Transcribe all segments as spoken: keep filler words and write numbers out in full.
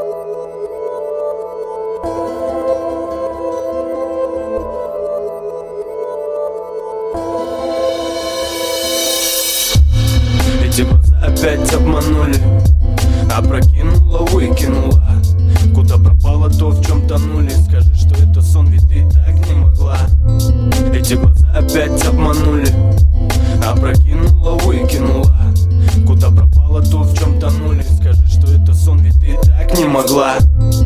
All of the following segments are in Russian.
Эти глаза опять обманули, опрокинула, выкинула. Куда пропало то, в чем тонули? Скажи, что это сон, ведь ты так не могла. Эти глаза опять обманули, опрокинула, выкинула. Куда пропало то, в чем тонули? Скажи, что это сон, ведь ты так не могла.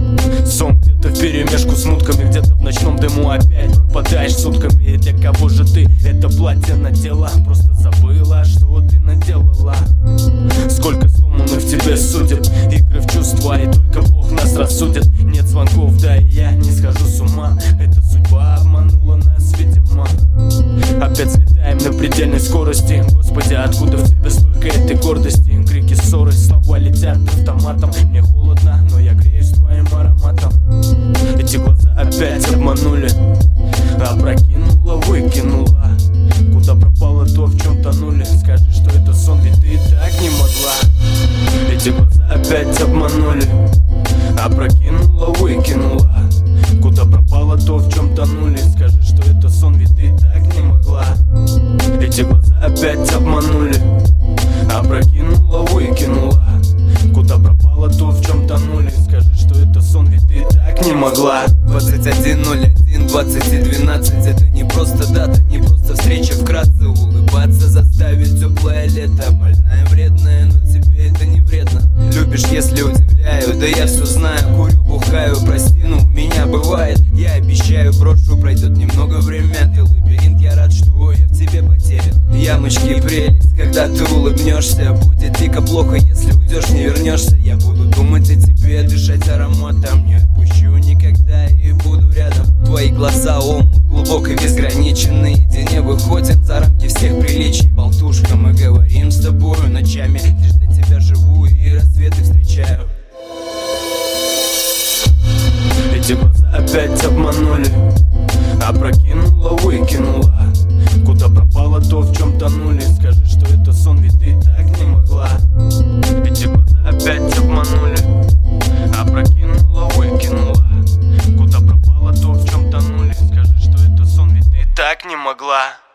Сон где-то вперемешку с мутками, где-то в ночном дыму опять пропадаешь сутками. И для кого же ты это платье надела? Просто забыла, что ты наделала. Сколько сломанных в тебе судеб, игры в чувства, и только Бог нас рассудит. Нет звонков, да и я не схожу с ума. Эта судьба обманула нас, видимо. Опять слетаем на предельной скорости. Господи, откуда в тебе столько этой гордости? Крики, ссоры, слова летят автоматом. Мне холодно, но я греюсь твоим ароматом. Эти глаза опять обманули, опрокинула, выкинула. Куда пропало то, в чем тонули? Скажи, что это сон, ведь ты так не могла. Эти глаза опять обманули, опрокинула, выкинула. Куда пропало то, в чем тонули? Скажи, что это сон, ведь ты так не могла. Эти глаза опять обманули, опрокинула, выкинула. Куда пропало то, в чем тонули? Скажи, что это сон, ведь ты так не могла. Двадцать один ноль один двадцать и двенадцать. Это не просто дата, не просто встреча вкратце. Улыбаться заставит теплое лето. Больная, вредная, но тебе это не вредно. Любишь, если удивляю, да я все знаю. Курю, бухаю, прости, ну у меня бывает. Я обещаю, брошу, пройдет немного время. Ты лабиринт, я рад, что я в тебе потерян. Ямочки, прелесть, когда ты улыбнешься. Будет дико плохо, если уйдешь, не вернешься. Я буду думать о тебе, дышать ароматом. Не отпущу никогда и буду рядом. Твои глаза омут глубокий, безграничен. Наедине выходим за рамки всех приличий. Болтушка, мы говорим с тобою ночами. Лишь для тебя живу и рассветы встречаю. Эти глаза опять обманули, опрокинула, выкинула. Куда пропало то, в чем тонули? Скажи, что это сон, ведь ты так не могла. Эти глаза опять обманули, опрокинула, выкинула. Куда пропало то, в чем тонули? Скажи, что это сон, ведь ты так не могла.